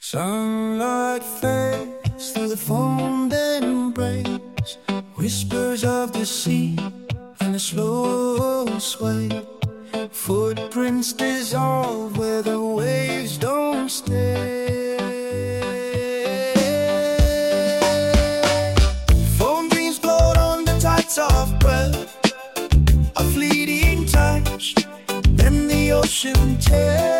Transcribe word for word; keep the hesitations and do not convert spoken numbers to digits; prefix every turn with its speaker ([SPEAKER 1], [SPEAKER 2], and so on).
[SPEAKER 1] Sunlight fades through the foam embrace, whispers of the sea and a slow sway. Footprints dissolve where the waves don't stay. Foam dreams float on the tides of breath, a fleeting touch, then the ocean tears.